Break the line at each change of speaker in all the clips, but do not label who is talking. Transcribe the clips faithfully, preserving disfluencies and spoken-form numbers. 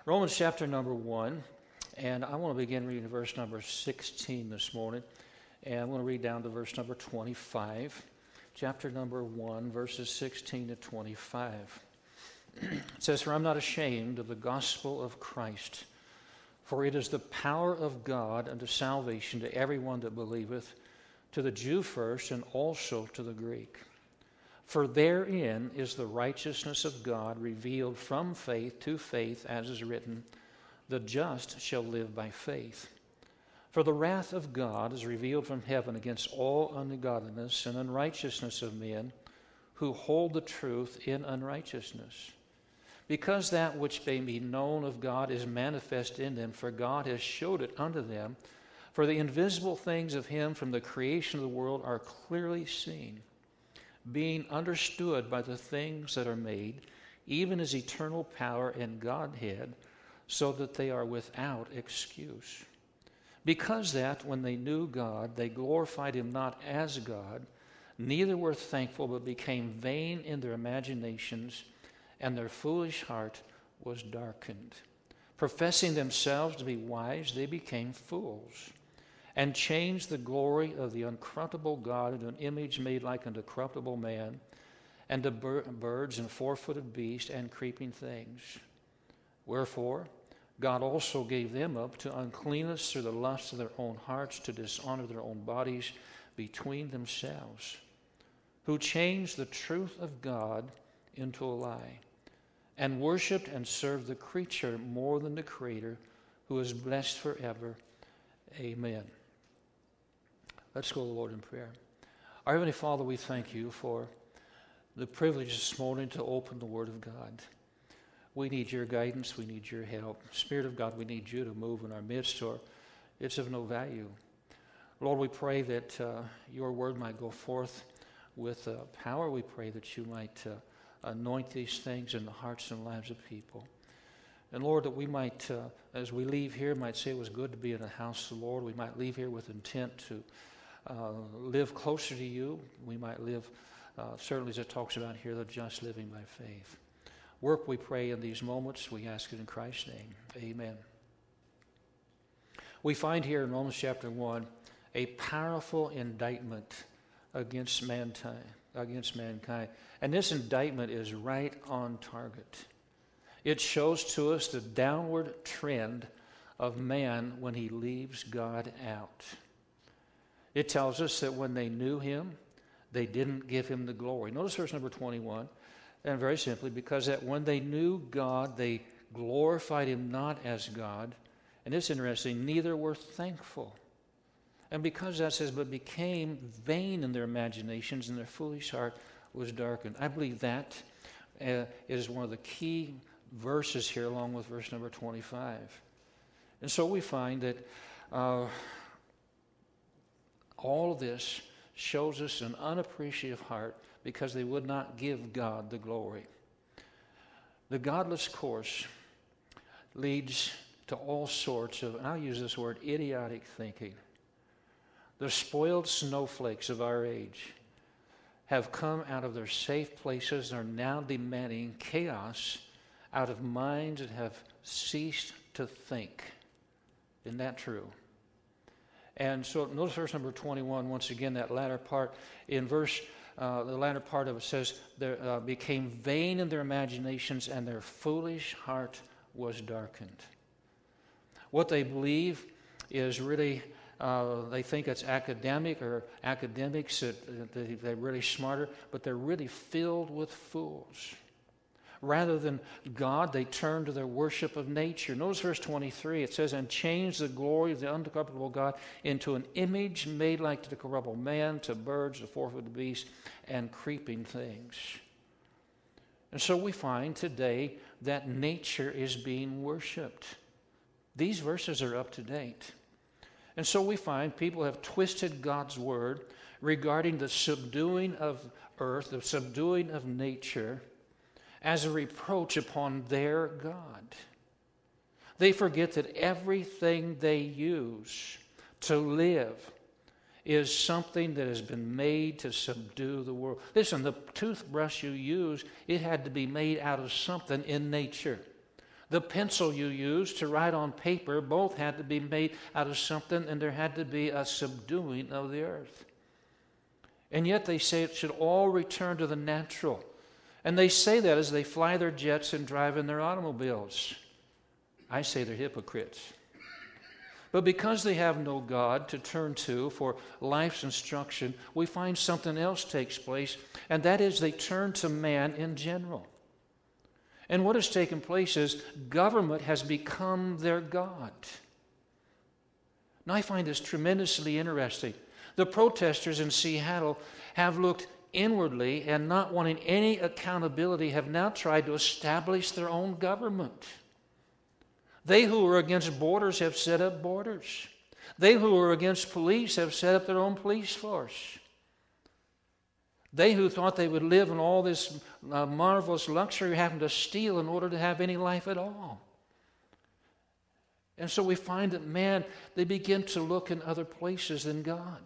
Romans chapter number one, and I want to begin reading verse number sixteen this morning, and I'm going to read down to verse number twenty-five. Chapter number one, verses sixteen to twenty-five. It says, "For I'm not ashamed of the gospel of Christ, for it is the power of God unto salvation to everyone that believeth, to the Jew first, and also to the Greek. For therein is the righteousness of God revealed from faith to faith, as is written, the just shall live by faith. For the wrath of God is revealed from heaven against all ungodliness and unrighteousness of men who hold the truth in unrighteousness. Because that which may be known of God is manifest in them, for God has showed it unto them. For the invisible things of him from the creation of the world are clearly seen, being understood by the things that are made, even his eternal power and Godhead, so that they are without excuse. Because that, when they knew God, they glorified him not as God, neither were thankful, but became vain in their imaginations, and their foolish heart was darkened. Professing themselves to be wise, they became fools, and changed the glory of the uncorruptible God into an image made like unto corruptible man, and to bir- birds and four-footed beasts and creeping things. Wherefore, God also gave them up to uncleanness through the lust of their own hearts, to dishonor their own bodies between themselves, who changed the truth of God into a lie, and worshipped and served the creature more than the Creator, who is blessed forever. Amen." Let's go to the Lord in prayer. Our Heavenly Father, we thank you for the privilege this morning to open the Word of God. We need your guidance. We need your help. Spirit of God, we need you to move in our midst, or it's of no value. Lord, we pray that uh, your Word might go forth with uh, power. We pray that you might uh, anoint these things in the hearts and lives of people. And Lord, that we might, uh, as we leave here, might say it was good to be in the house of the Lord. We might leave here with intent to uh, live closer to you. We might live, uh, certainly as it talks about here, the just living by faith. Work, we pray, in these moments. We ask it in Christ's name. Amen. We find here in Romans chapter one a powerful indictment against mankind. Against mankind. And this indictment is right on target. It shows to us the downward trend of man when he leaves God out. It tells us that when they knew him, they didn't give him the glory. Notice verse number twenty-one, and very simply, because that when they knew God, they glorified him not as God. And it's interesting, neither were thankful. And because that says, but became vain in their imaginations, and their foolish heart was darkened. I believe that uh, is one of the key verses here, along with verse number twenty-five. And so we find that uh, all of this shows us an unappreciative heart because they would not give God the glory. The godless course leads to all sorts of, and I'll use this word, idiotic thinking. The spoiled snowflakes of our age have come out of their safe places and are now demanding chaos out of minds that have ceased to think. Isn't that true? And so notice verse number twenty-one, once again, that latter part. In verse, uh, the latter part of it says, they uh, became vain in their imaginations, and their foolish heart was darkened. What they believe is really, uh, they think it's academic or academics, that they, they're really smarter, but they're really filled with fools. Rather than God, they turn to their worship of nature. Notice verse twenty-three. It says, and changed the glory of the uncorruptible God into an image made like to the corruptible man, to birds, to four-footed beasts, and creeping things. And so we find today that nature is being worshipped. These verses are up to date. And so we find people have twisted God's word regarding the subduing of earth, the subduing of nature, as a reproach upon their God. They forget that everything they use to live is something that has been made to subdue the world. Listen, the toothbrush you use, it had to be made out of something in nature. The pencil you use to write on paper both had to be made out of something, and there had to be a subduing of the earth. And yet they say it should all return to the natural. And they say that as they fly their jets and drive in their automobiles. I say they're hypocrites. But because they have no God to turn to for life's instruction, we find something else takes place, and that is they turn to man in general. And what has taken place is government has become their God. Now, I find this tremendously interesting. The protesters in Seattle have looked inwardly and, not wanting any accountability, have now tried to establish their own government. They who are against borders have set up borders. They who are against police have set up their own police force. They who thought they would live in all this uh, marvelous luxury are having to steal in order to have any life at all. And so we find that, man, they begin to look in other places than God.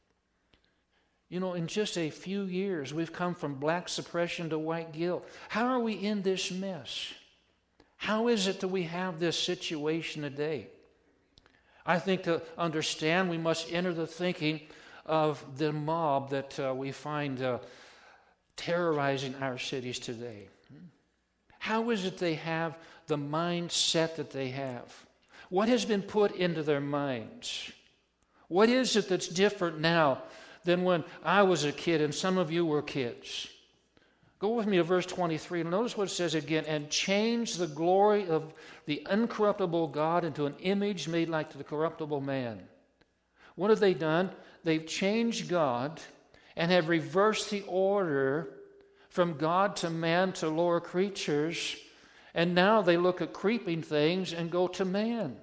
You know, in just a few years, we've come from black suppression to white guilt. How are we in this mess? How is it that we have this situation today? I think to understand, we must enter the thinking of the mob that uh, we find uh, terrorizing our cities today. How is it they have the mindset that they have? What has been put into their minds? What is it that's different now than when I was a kid and some of you were kids? Go with me to verse twenty-three. Notice what it says again. And change the glory of the uncorruptible God into an image made like the corruptible man. What have they done? They've changed God and have reversed the order from God to man to lower creatures. And now they look at creeping things and go to man.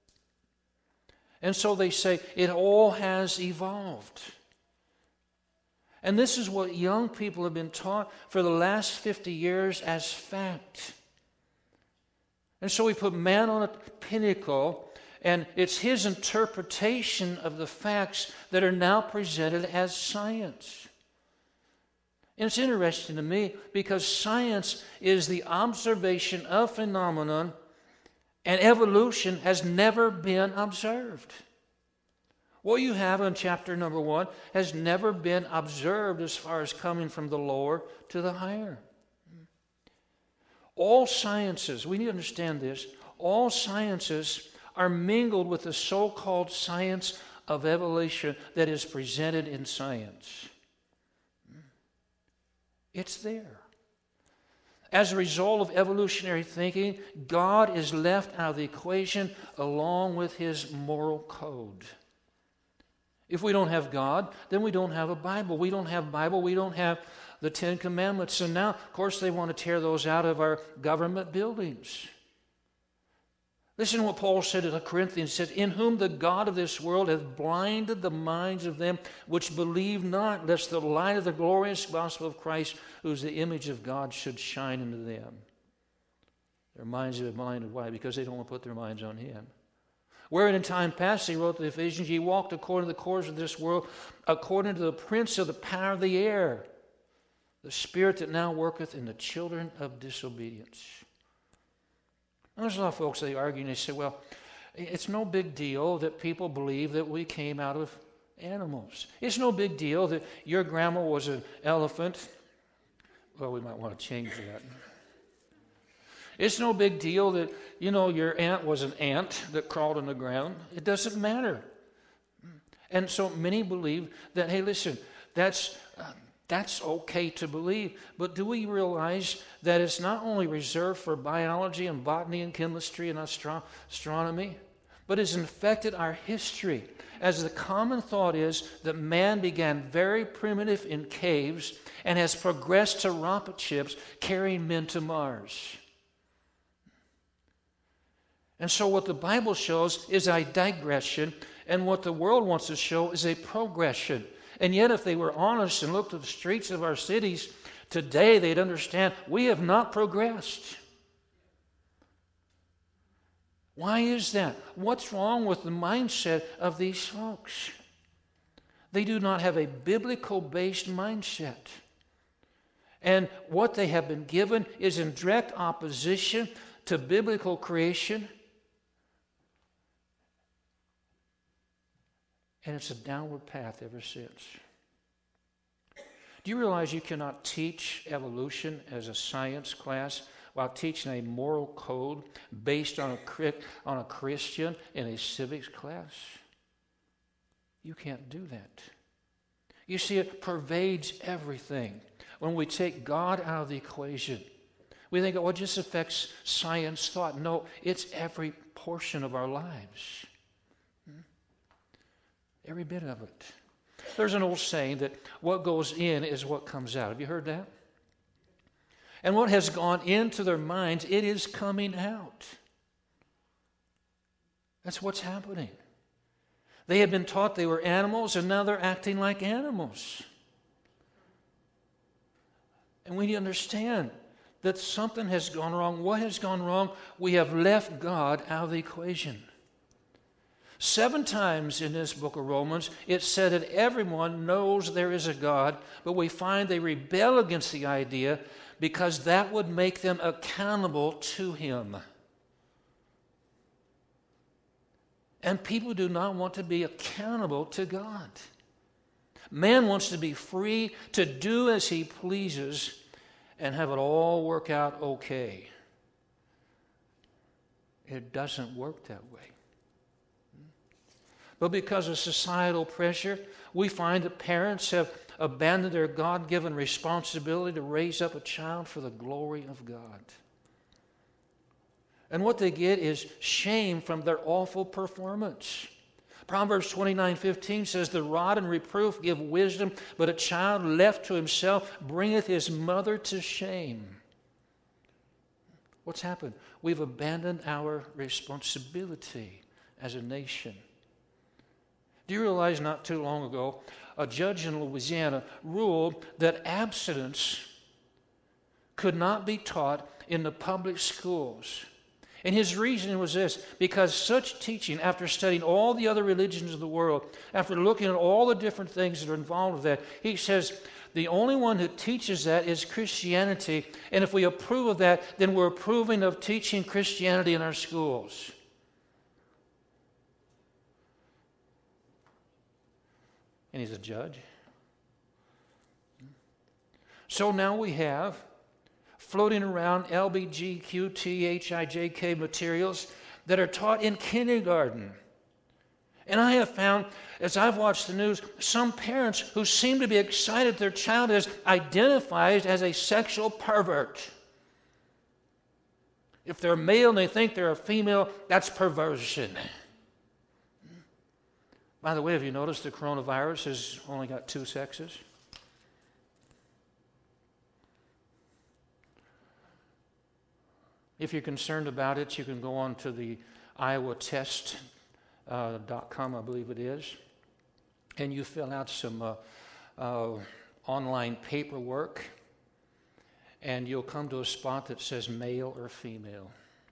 And so they say it all has evolved. And this is what young people have been taught for the last fifty years as fact. And so we put man on a pinnacle, and it's his interpretation of the facts that are now presented as science. And it's interesting to me because science is the observation of phenomenon, and evolution has never been observed. What you have in chapter number one has never been observed as far as coming from the lower to the higher. All sciences, we need to understand this, all sciences are mingled with the so-called science of evolution that is presented in science. It's there. As a result of evolutionary thinking, God is left out of the equation along with his moral code. If we don't have God, then we don't have a Bible. We don't have Bible, we don't have the Ten Commandments. And now, of course, they want to tear those out of our government buildings. Listen to what Paul said to the Corinthians. He said, in whom the God of this world hath blinded the minds of them which believe not, lest the light of the glorious gospel of Christ, who is the image of God, should shine into them. Their minds have been blinded. Why? Because they don't want to put their minds on him. Wherein in time past he wrote to the Ephesians, ye walked according to the course of this world, according to the prince of the power of the air, the spirit that now worketh in the children of disobedience. And there's a lot of folks, they argue and they say, well, it's no big deal that people believe that we came out of animals. It's no big deal that your grandma was an elephant. Well, we might want to change that. It's no big deal that, you know, your aunt was an ant that crawled on the ground. It doesn't matter. And so many believe that, hey, listen, that's uh, that's okay to believe. But do we realize that it's not only reserved for biology and botany and chemistry and astro- astronomy, but it's infected our history? As the common thought is that man began very primitive in caves and has progressed to rocket ships carrying men to Mars. And so what the Bible shows is a digression, and what the world wants to show is a progression. And yet if they were honest and looked at the streets of our cities today, they'd understand we have not progressed. Why is that? What's wrong with the mindset of these folks? They do not have a biblical-based mindset. And what they have been given is in direct opposition to biblical creation, and it's a downward path ever since. Do you realize you cannot teach evolution as a science class while teaching a moral code based on a, on a Christian in a civics class? You can't do that. You see, it pervades everything. When we take God out of the equation, we think, oh, it just affects science thought. No, it's every portion of our lives. Every bit of it. There's an old saying that what goes in is what comes out. Have you heard that? And what has gone into their minds, it is coming out. That's what's happening. They had been taught they were animals, and now they're acting like animals. And we need to understand that something has gone wrong. What has gone wrong? We have left God out of the equation. Seven times in this book of Romans, it said that everyone knows there is a God, but we find they rebel against the idea because that would make them accountable to Him. And people do not want to be accountable to God. Man wants to be free to do as he pleases and have it all work out okay. It doesn't work that way. But because of societal pressure, we find that parents have abandoned their God-given responsibility to raise up a child for the glory of God. And what they get is shame from their awful performance. Proverbs twenty-nine fifteen says, "The rod and reproof give wisdom, but a child left to himself bringeth his mother to shame." What's happened? We've abandoned our responsibility as a nation. Do you realize not too long ago, a judge in Louisiana ruled that abstinence could not be taught in the public schools? And his reason was this: because such teaching, after studying all the other religions of the world, after looking at all the different things that are involved with that, he says, the only one who teaches that is Christianity. And if we approve of that, then we're approving of teaching Christianity in our schools. And he's a judge. So now we have floating around L B G Q T H I J K materials that are taught in kindergarten. And I have found, as I've watched the news, some parents who seem to be excited their child is identified as a sexual pervert. If they're male and they think they're a female, that's perversion. By the way, have you noticed the coronavirus has only got two sexes? If you're concerned about it, you can go on to the iowa test dot com, uh, I believe it is, and you fill out some uh, uh, online paperwork, and you'll come to a spot that says male or female.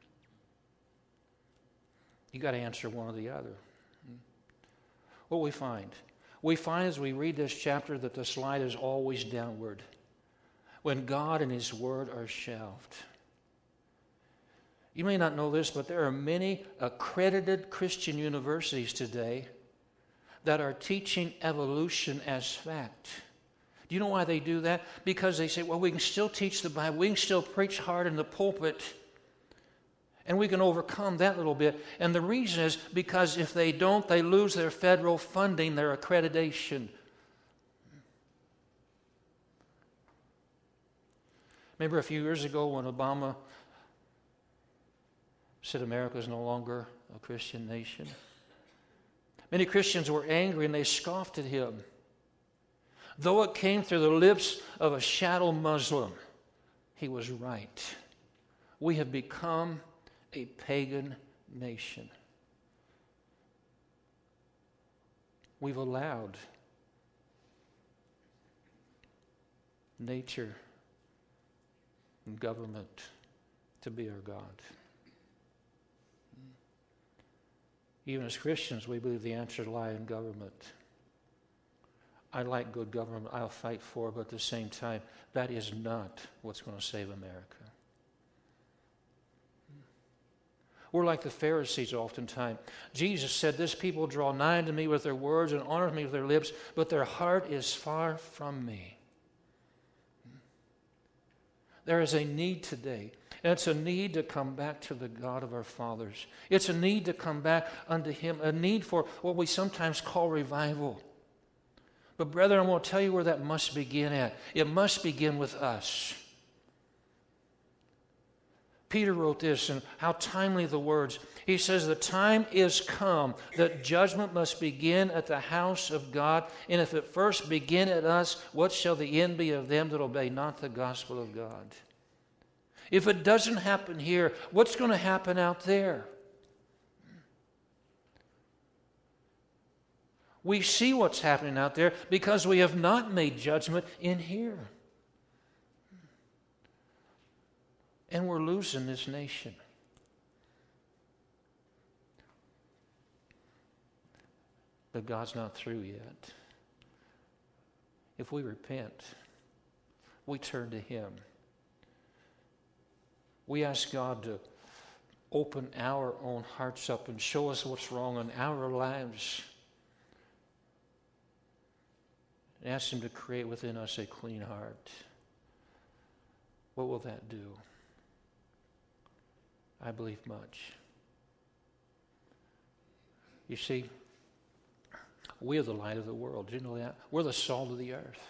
You got to answer one or the other. What we find? We find as we read this chapter that the slide is always downward when God and His Word are shelved. You may not know this, but there are many accredited Christian universities today that are teaching evolution as fact. Do you know why they do that? Because they say, well, we can still teach the Bible, we can still preach hard in the pulpit, and we can overcome that little bit. And the reason is because if they don't, they lose their federal funding, their accreditation. Remember a few years ago when Obama said America is no longer a Christian nation? Many Christians were angry and they scoffed at him. Though it came through the lips of a shadow Muslim, he was right. We have become a pagan nation. We've allowed nature and government to be our God. Even as Christians, we believe the answers lie in government. I like good government. I'll fight for it, but at the same time, that is not what's going to save America. We're like the Pharisees oftentimes. Jesus said, this people draw nigh to me with their words and honor me with their lips, but their heart is far from me. There is a need today. And it's a need to come back to the God of our fathers. It's a need to come back unto Him, a need for what we sometimes call revival. But brethren, I want to tell you where that must begin at. It must begin with us. Peter wrote this, and how timely the words. He says, the time is come that judgment must begin at the house of God. And if it first begin at us, what shall the end be of them that obey not the gospel of God? If it doesn't happen here, what's going to happen out there? We see what's happening out there because we have not made judgment in here. And we're losing this nation. But God's not through yet. If we repent, we turn to Him. We ask God to open our own hearts up and show us what's wrong in our lives. And ask Him to create within us a clean heart. What will that do? I believe much. You see, we are the light of the world. Do you know that? We're the salt of the earth.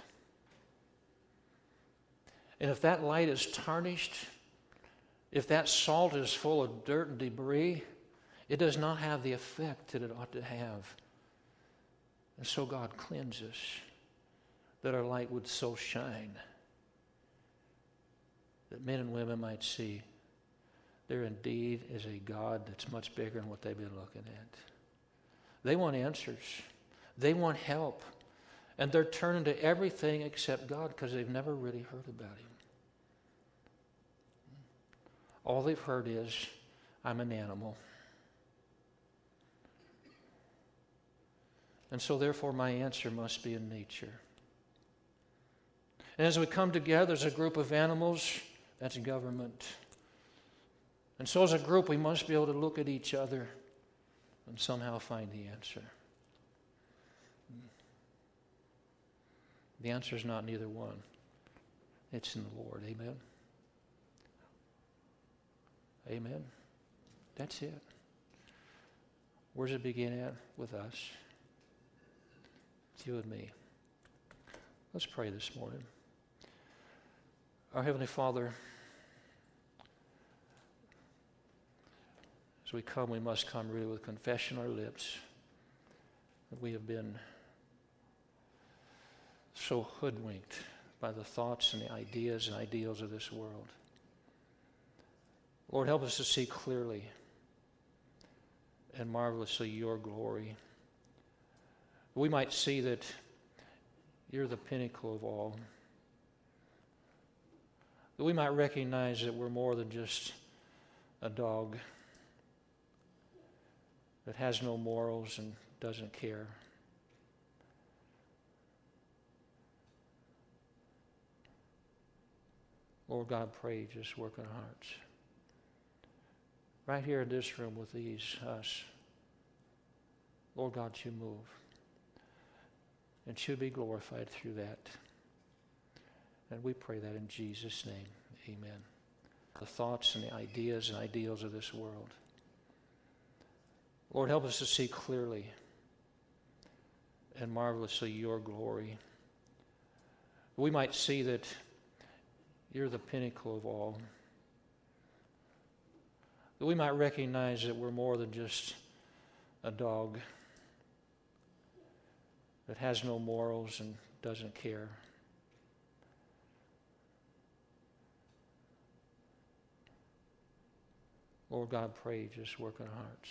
And if that light is tarnished, if that salt is full of dirt and debris, it does not have the effect that it ought to have. And so God cleanses, that our light would so shine, that men and women might see there indeed is a God that's much bigger than what they've been looking at. They want answers. They want help. And they're turning to everything except God because they've never really heard about Him. All they've heard is, I'm an animal. And so therefore my answer must be in nature. And as we come together as a group of animals, that's government. And so as a group, we must be able to look at each other and somehow find the answer. The answer is not in either one. It's in the Lord. Amen? Amen? That's it. Where does it begin at? With us. It's you and me. Let's pray this morning. Our Heavenly Father, as we come, we must come really with confession on our lips that we have been so hoodwinked by the thoughts and the ideas and ideals of this world. Lord, help us to see clearly and marvelously Your glory. We might see that You're the pinnacle of all. That we might recognize that we're more than just a dog that has no morals and doesn't care. Lord God, pray, just work in our hearts. Right here in this room with these, us. Lord God, You move. And You be glorified through that. And we pray that in Jesus' name. Amen. The thoughts and the ideas and ideals of this world. Lord, help us to see clearly and marvelously Your glory. We might see that You're the pinnacle of all. That we might recognize that we're more than just a dog that has no morals and doesn't care. Lord God, pray, just work in our hearts.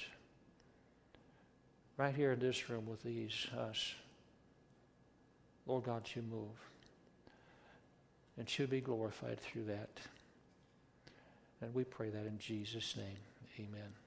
Right here in this room with these, us. Lord God, You move. And You be glorified through that. And we pray that in Jesus' name. Amen.